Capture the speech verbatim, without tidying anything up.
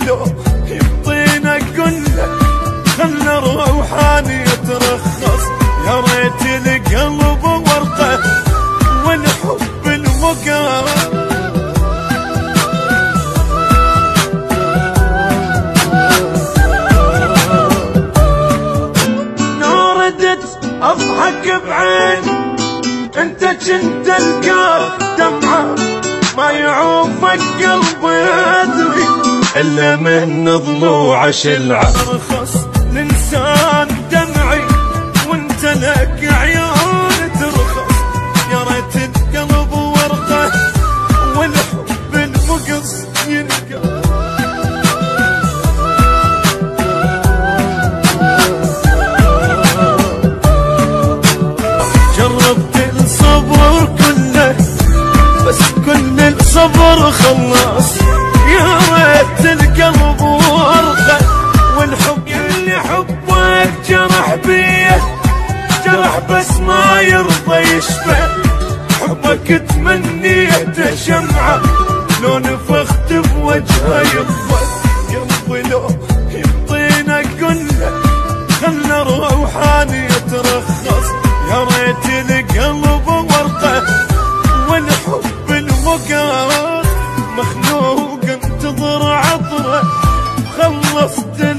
لو يبطينا كله خلى روحاني يترخص. يا ريت القلب ورقه والحب المقام. اضحك بعين انت كنت القاك دمعه ما يعوفك قلبي ادري الا من ضلوع شلعه. ارخص الانسان دمعي وانت لك عيون ترخص. يا ريت القلب ورقه والحب المقص ينقى. جربت الصبر كله بس كل الصبر خلص. يا ريت القلب ورقه والحب اللي حبك جرح بيه جرح بس ما يرضى يشفى. حبك تمنيته شمعه لو نفخت بوجهه يطفى. قلبي لو يبطينا كله خلى روحاني يترخص. يا ريت القلب ورقه والحب المقام. مخلوق انتظر عطره خلصت